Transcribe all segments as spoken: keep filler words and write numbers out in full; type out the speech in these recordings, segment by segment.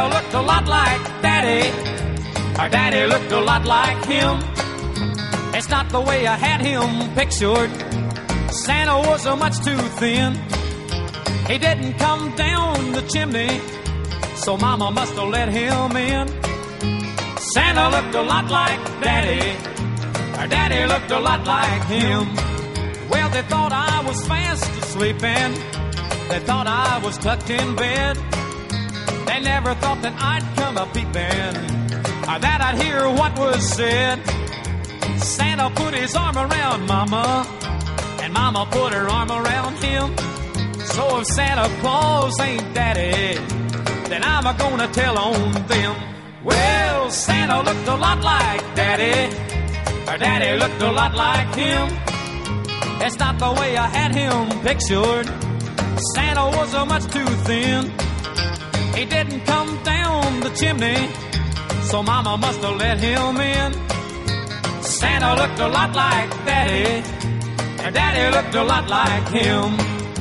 Santa looked a lot like Daddy. Our Daddy looked a lot like him. It's not the way I had him pictured. Santa was a much too thin. He didn't come down the chimney, so Mama must have let him in. Santa looked a lot like Daddy. Our Daddy looked a lot like him. Well, they thought I was fast asleep and they thought I was tucked in bed. They never thought that I'd come a peeping or that I'd hear what was said. Santa put his arm around Mama and Mama put her arm around him. So if Santa Claus ain't Daddy, then I'm a gonna tell on them. Well, Santa looked a lot like Daddy. Our Daddy looked a lot like him. It's not the way I had him pictured. Santa was a much too thin. He didn't come down the chimney, so Mama must have let him in. Santa looked a lot like Daddy. Our Daddy looked a lot like him.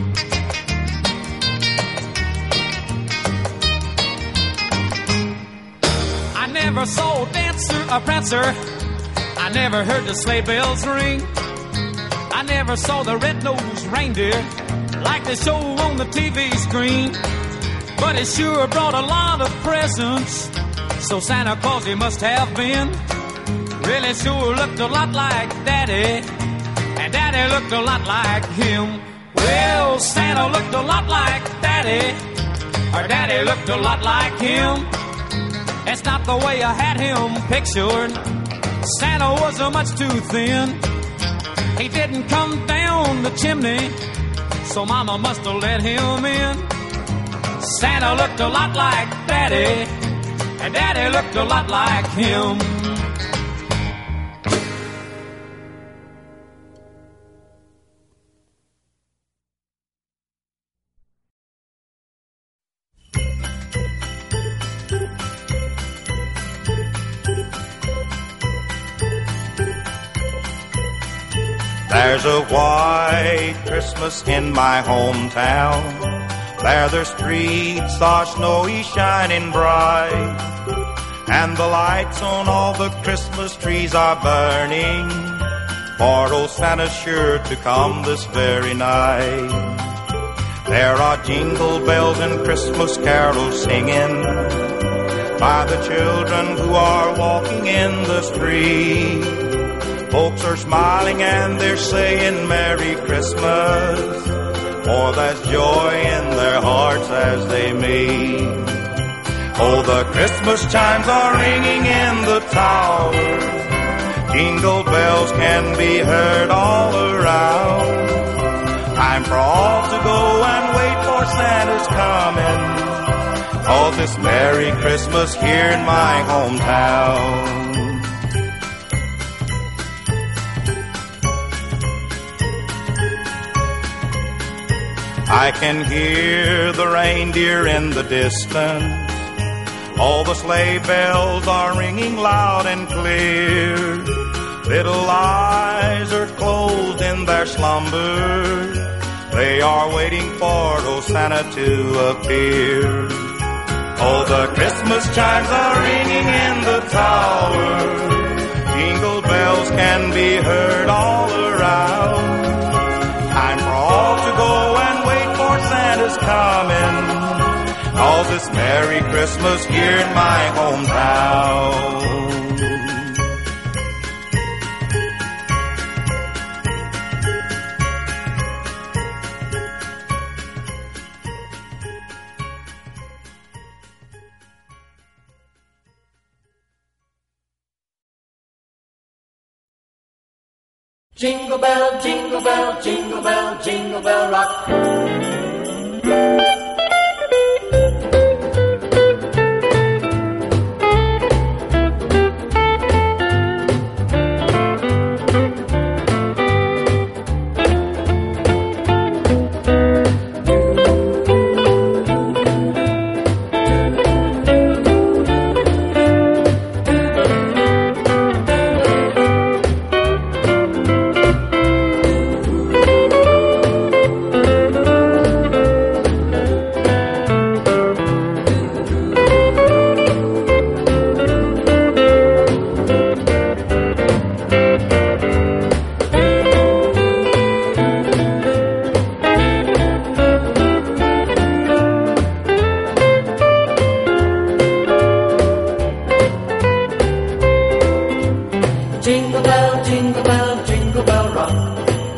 I never saw a dancer, a prancer. I never heard the sleigh bells ring. I never saw the red-nosed reindeer like they show on the T V screen. But it sure brought a lot of presents, so Santa Claus he must have been. Really sure looked a lot like Daddy, and Daddy looked a lot like him. Well, Santa looked a lot like Daddy. Our Daddy looked a lot like him. It's not the way I had him pictured. Santa was a much too thin. He didn't come down the chimney, so Mama must have let him in. Santa looked a lot like Daddy, and Daddy looked a lot like him. There's a white Christmas in my hometown. There the streets are snowy, shining bright, and the lights on all the Christmas trees are burning, for old Santa's sure to come this very night. There are jingle bells and Christmas carols singing by the children who are walking in the street. Folks are smiling and they're saying Merry Christmas, for there's joy in their hearts as they meet. Oh, the Christmas chimes are ringing in the tower. Jingle bells can be heard all around. Time for all to go and wait for Santa's coming. Oh, this Merry Christmas here in my hometown. I can hear the reindeer in the distance. All the sleigh bells are ringing loud and clear. Little eyes are closed in their slumber. They are waiting for old Santa to appear. Oh, the Christmas chimes are ringing in the tower. Jingle bells can be heard all around. Time for all to go and wait for Santa's coming. Oh, this Merry Christmas here in my hometown. Jingle bell, jingle bell, jingle bell, jingle bell rock.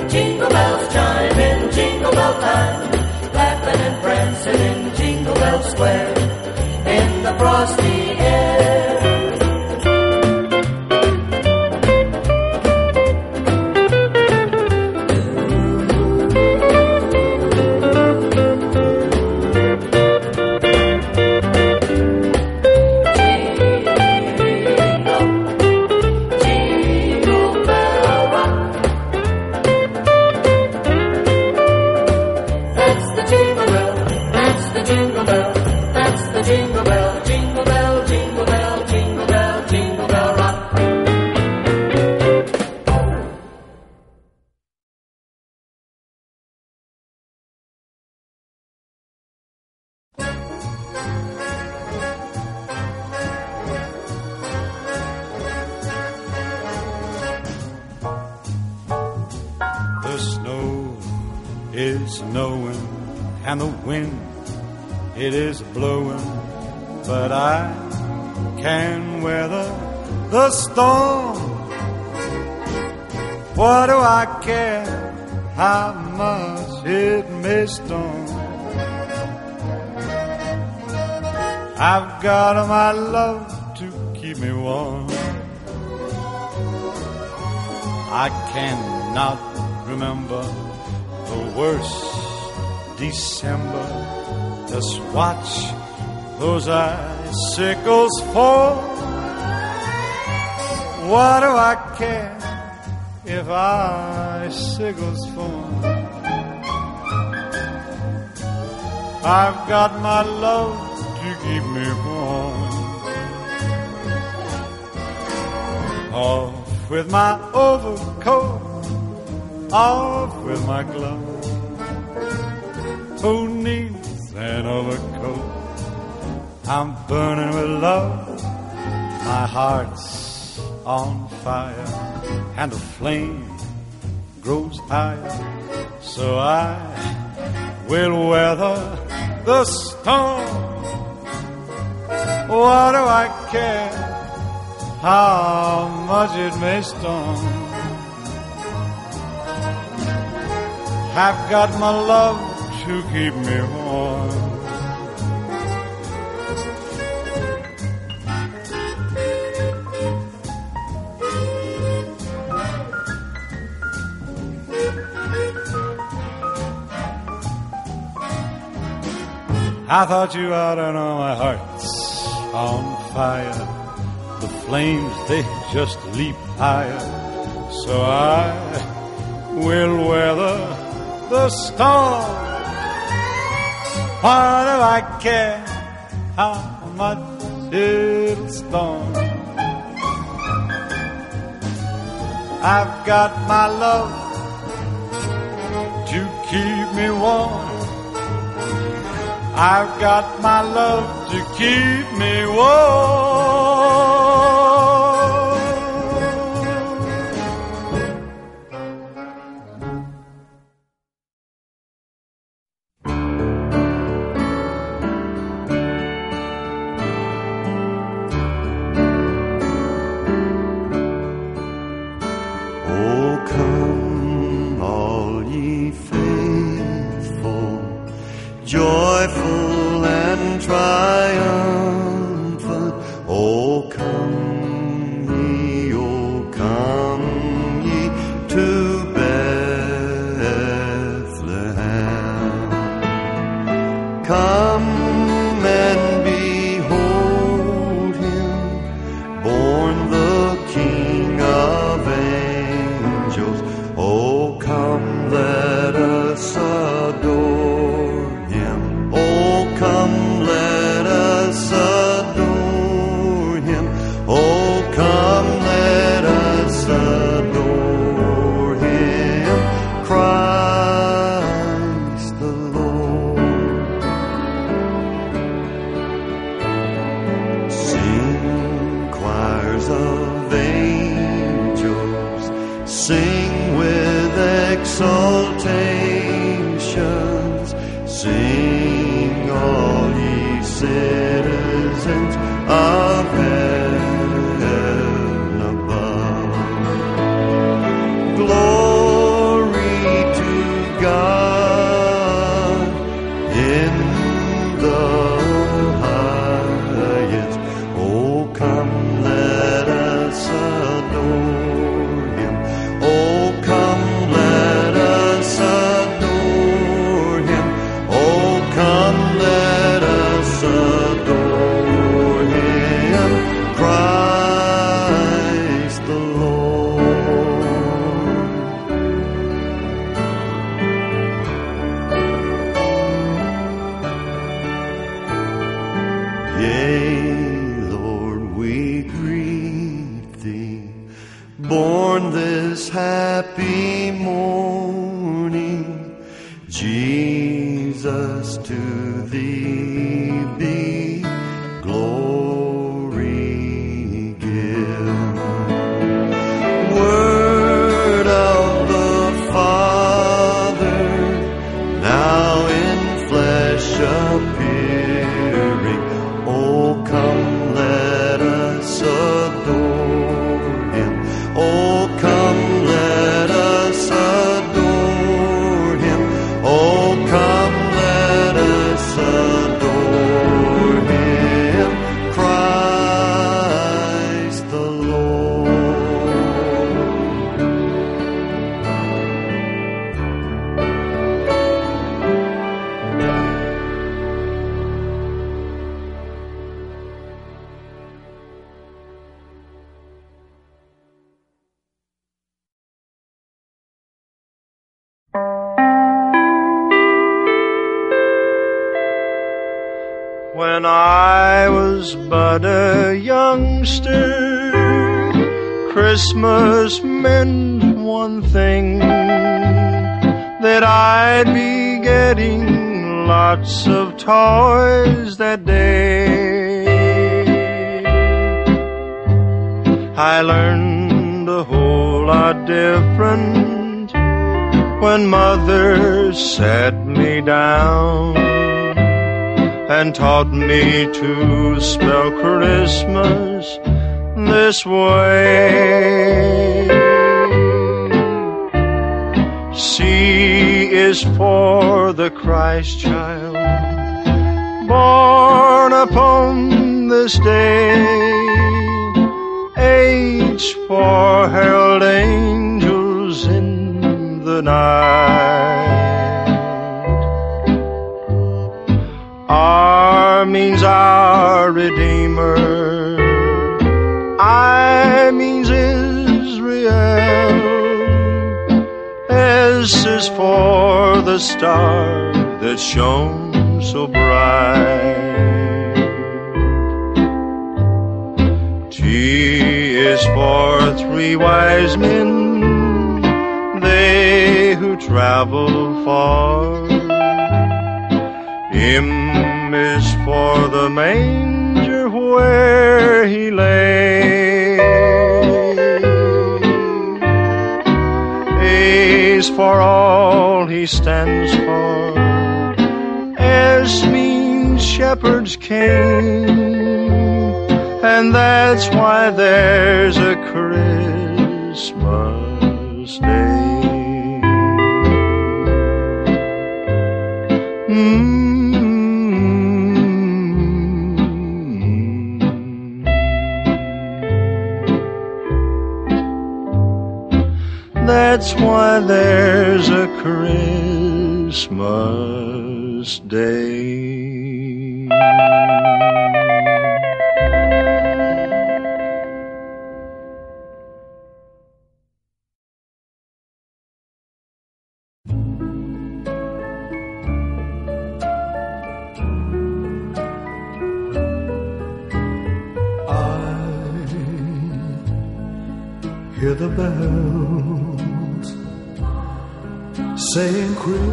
jingle bells chime in jingle bell time, laughing and prancing in Jingle Bell Square, in the frosty air. And the wind, it is blowing, but I can weather the storm. What do I care how much it may storm? I've got my love to keep me warm. I cannot remember the worst December. Just watch those icicles fall. What do I care if icicles fall? I've got my love to keep me warm. Off with my overcoat, off with my gloves. Who needs an overcoat? I'm burning with love. My heart's on fire, and the flame grows higher. So I will weather the storm. What do I care how much it may storm? I've got my love to keep me warm. I thought you ought to know my heart's on fire. The flames, they just leap higher. So I will weather the storm. Why do I care how much it'll storm? I've got my love to keep me warm. I've got my love to keep me warm. Joyful and triumphant, oh come ye, oh come ye to Bethlehem. Come and behold him, born the King of angels. Oh come, let us adore. Come, let us adore him. Oh, come, let us adore him. Christ the Lord. Sing, choirs of angels, sing with exultations, sing all ye citizens of heaven above. Glory Jesus, to thee be glory given. Word of the Father, now in flesh appearing. Oh, come, let us adore him. Oh, come, let us adore him. Oh, come, let us adore him, Christ the Lord. When I was but a youngster, Christmas meant one thing, that I'd be getting lots of toys that day. I learned a whole lot different when Mother sat me down and taught me to spell Christmas this way. C is for the Christ child, born upon this day. H for herald angels in the night. R means our Redeemer. I means Israel. S is for the star that shone so bright. T is for three wise men, they who travel far. M is for the manger where he lay. A is for all he stands for. S means shepherds came, and that's why there's a Christmas day. Mm. That's why there's a Christmas day. I hear the bells saying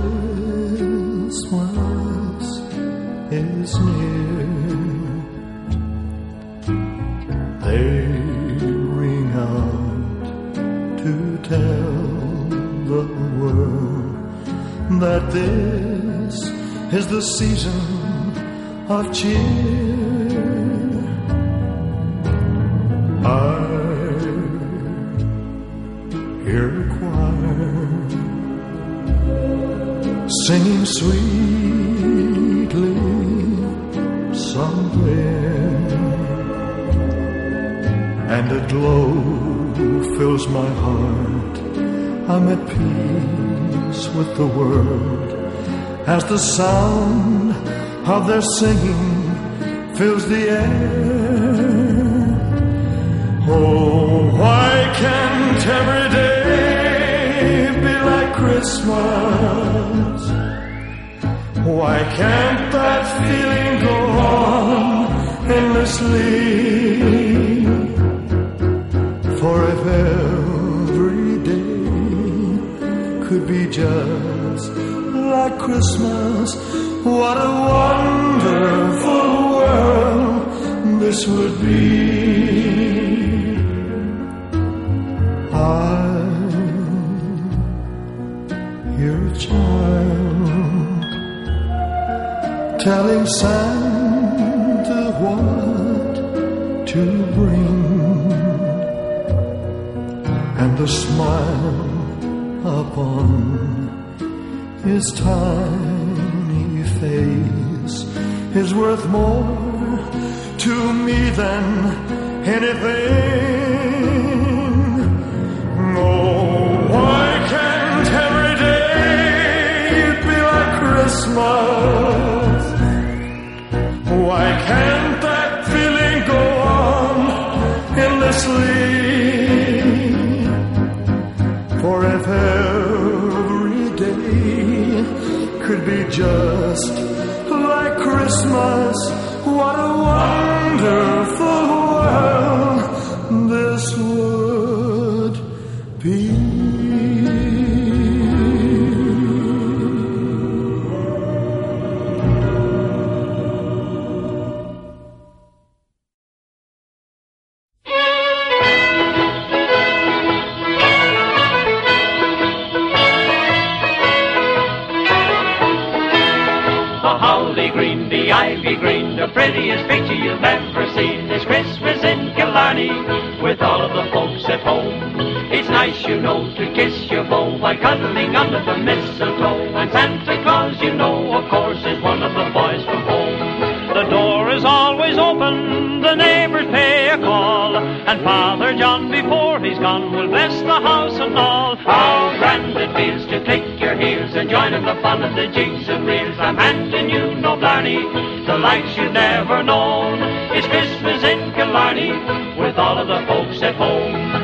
Christmas is near. They ring out to tell the world that this is the season of cheer. I hear a choir singing sweetly somewhere, and a glow fills my heart. I'm at peace with the world as the sound of their singing fills the air. Oh, why can't every day be like Christmas? Why can't that feeling go on endlessly? For if every day could be just words like Christmas. What a wonderful world this would be. I hear a child telling Santa what to bring, and the smile upon his tiny face is worth more to me than anything. Oh, why can't every day be like Christmas? Why can't that feeling go on endlessly? For if every day could be just like Christmas, what a wonderful world this would be. The prettiest picture you've ever seen is Christmas in Killarney with all of the folks at home. It's nice, you know, to kiss your beau while cuddling under the mistletoe. And Santa Claus, you know, of course, is one of the boys from home. The door is always open, the neighbors pay a call, and Father John, before he's gone, will bless the house and all. How grand it feels to click your heels and join in the fun of the jigs and reels. I'm handing you no blarney, the likes you've never known. It's Christmas in Killarney with all of the folks at home.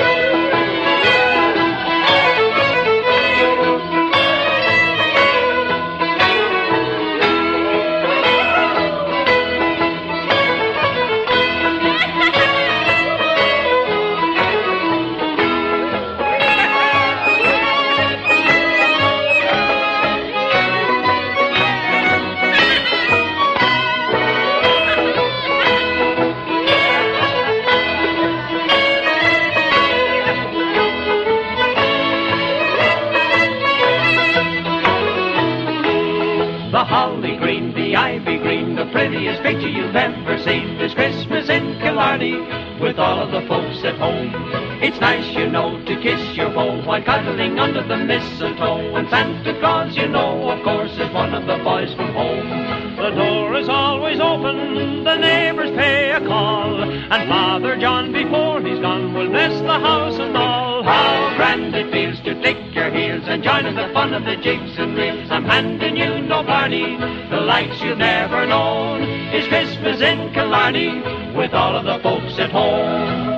Prettiest picture you've ever seen this Christmas in Killarney with all of the folks at home. It's nice, you know, to kiss your beau while cuddling under the mistletoe. And Santa Claus, you know, of course, is one of the boys from home. The door is always open, the neighbors pay a call, and Father John, before he's gone, will bless the house and all. How grand it feels to click your heels and join in the fun of the jigs and reels. I'm handing you no blarney, the likes you've never known. It's Christmas in Killarney with all of the folks at home.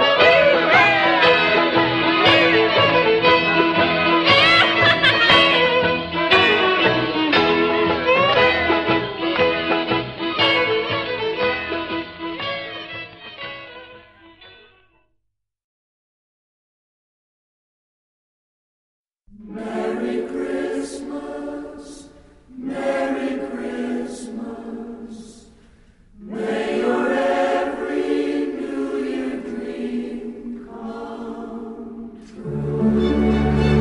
Merry Christmas, Merry Christmas. May your every New Year dream come true.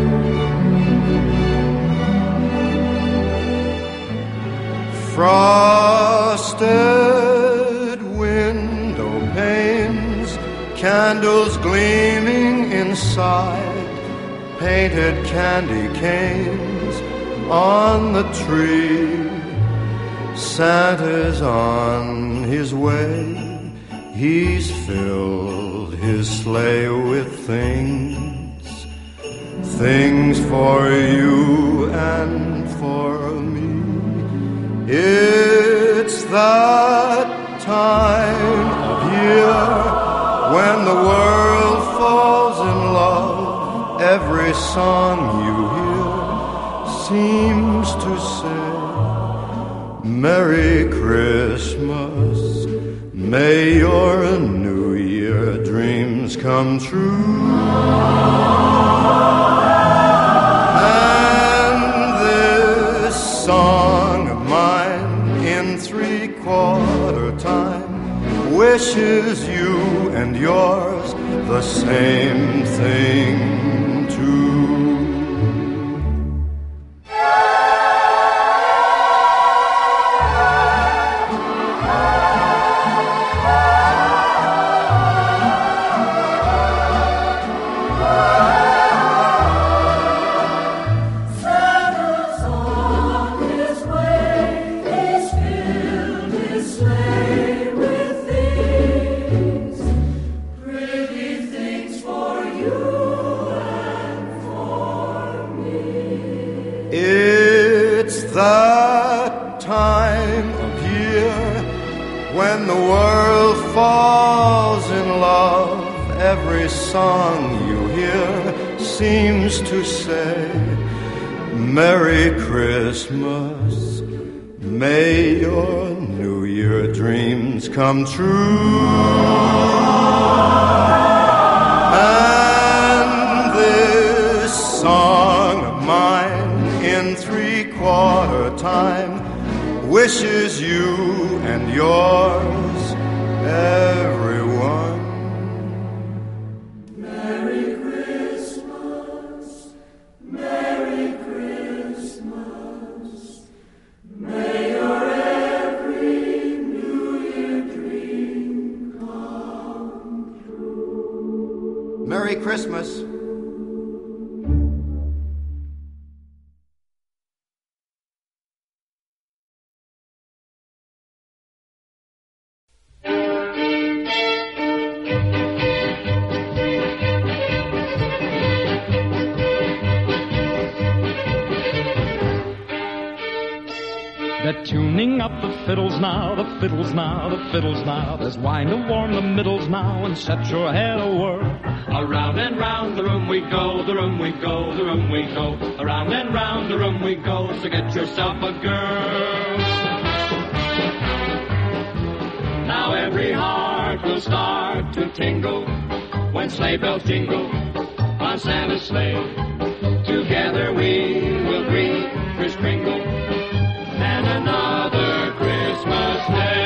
Frosted window panes, candles gleaming inside, painted candy canes on the tree. Santa's on his way, he's filled his sleigh with things, things for you and for me. It's that time of year when the world falls in love. Every song you hear seems to say, Merry Christmas, may your New Year dreams come true. And three-quarter time wishes you and yours the same thing too. Song you hear seems to say, Merry Christmas, may your New Year dreams come true. And this song of mine in three-quarter time wishes you and yours, everyone, Merry Christmas. They're tuning up the fiddles now, the fiddles now, the fiddles now. There's wine to warm the middles now and set your head a whirl. Around and round the room we go, the room we go, the room we go. Around and round the room we go, so get yourself a girl. Now every heart will start to tingle when sleigh bells jingle on Santa's sleigh. Together we will greet Kris Kringle and another Christmas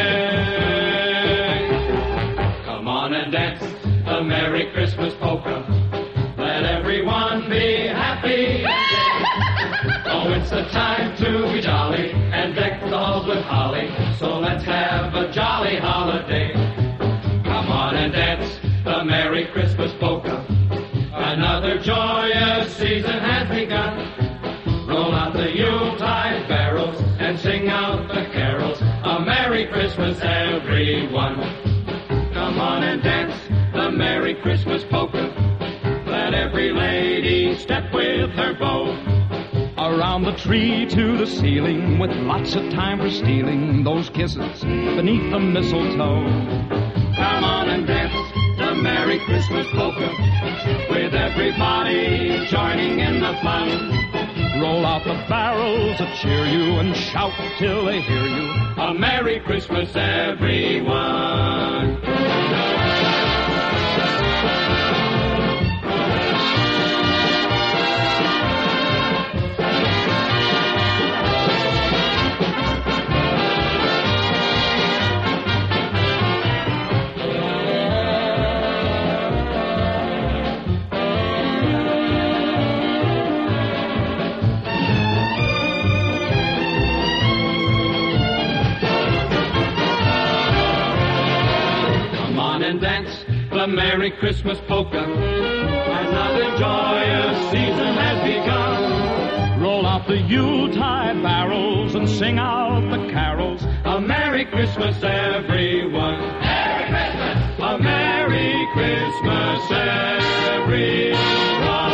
day. Come on and dance a Merry Christmas polka. Let everyone be happy. Oh, it's the time to be jolly and deck the halls with holly. So let's have a jolly holiday. Come on and dance the Merry Christmas polka. Another joyous season has begun. Roll out the Yuletide barrels and sing out the carols. A Merry Christmas, everyone. Come on and dance the Merry Christmas polka. Let every lady step with her bow. Around the tree to the ceiling with lots of time for stealing those kisses beneath the mistletoe. Come on and dance the Merry Christmas polka with everybody joining in the fun. Roll out the barrels to cheer you and shout till they hear you. A Merry Christmas, everyone. And dance the Merry Christmas polka. Another joyous season has begun. Roll out the Yuletide barrels and sing out the carols. A Merry Christmas, everyone. Merry Christmas. A Merry Christmas, everyone.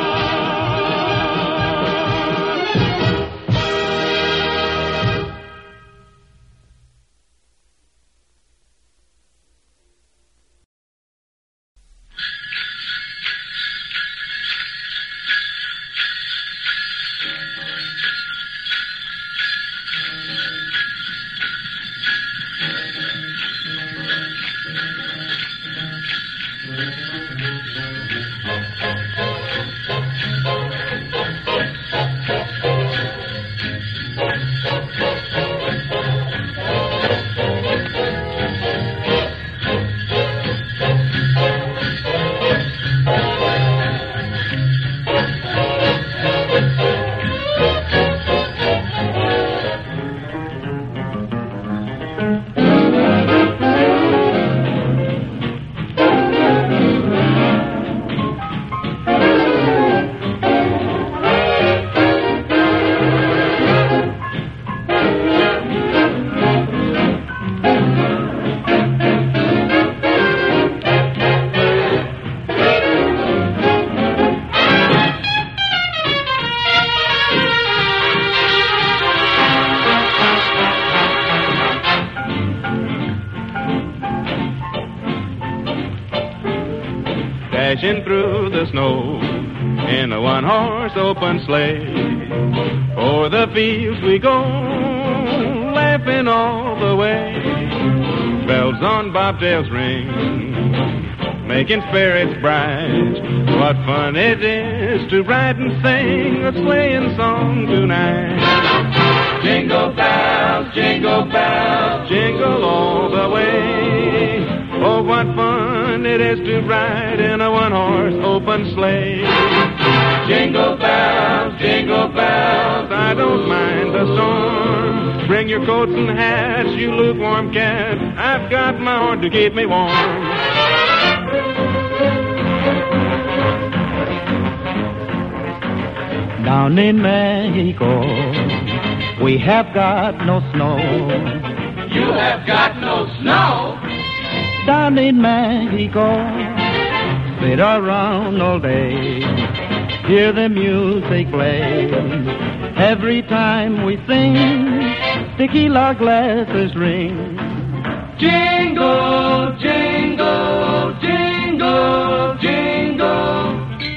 dashing through the snow in a one-horse open sleigh. O'er the fields we go, laughing all the way. Bells on bobtails ring, making spirits bright. What fun it is to ride and sing a sleighing song tonight. Jingle bells, jingle bells, jingle all the way. Oh, what fun it is to ride in a one-horse open sleigh. Jingle bells, jingle bells, I don't mind the storm. Bring your coats and hats, you lukewarm cat. I've got my horn to keep me warm. Down in Mexico, we have got no snow. You have got no snow? Down in Mexico, sit around all day, hear the music play. Every time we sing, tequila glasses ring. Jingle, jingle, jingle, jingle.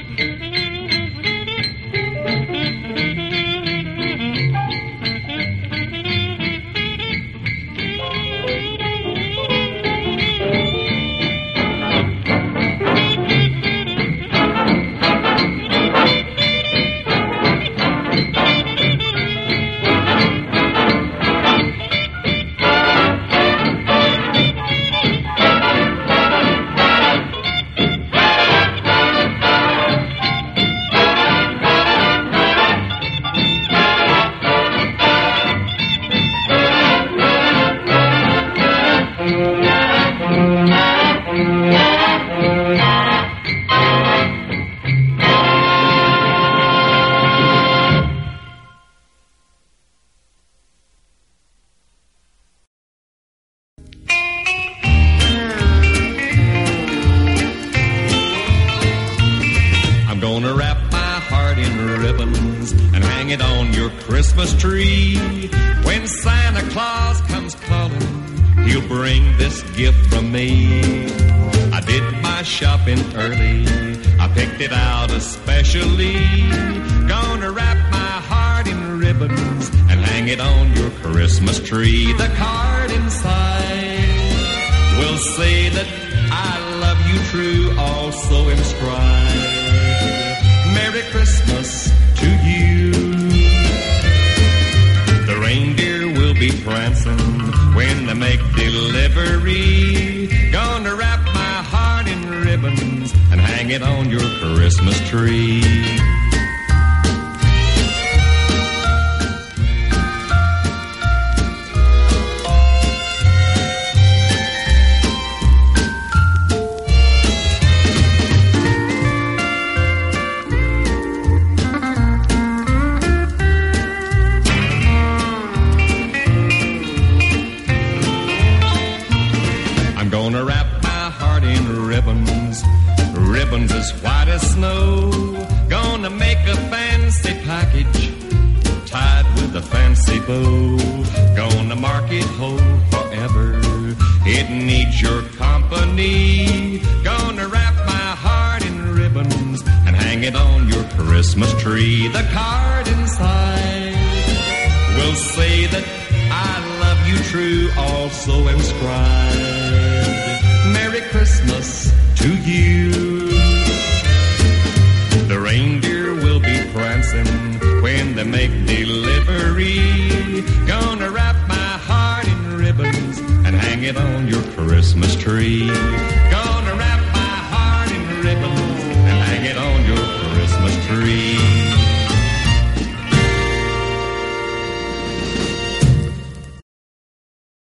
The card inside will say that I love you true, also inscribed, Merry Christmas to you. The reindeer will be prancing when they make delivery. Gonna wrap my heart in ribbons and hang it on your Christmas tree. Bow. Gonna mark it whole forever. It needs your company. Gonna wrap my heart in ribbons and hang it on your Christmas tree. The card inside will say that I love you true, also inscribed, Merry Christmas to you. The reindeer will be prancing when they make delivery. Gonna wrap my heart in ribbons and hang it on your Christmas tree. Gonna wrap my heart in ribbons and hang it on your Christmas tree.